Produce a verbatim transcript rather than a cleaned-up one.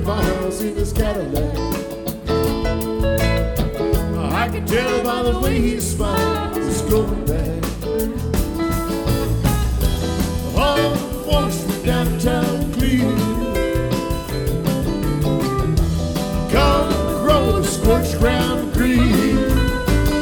miles in his Cadillac. I can tell by the way he smiles, he's going back.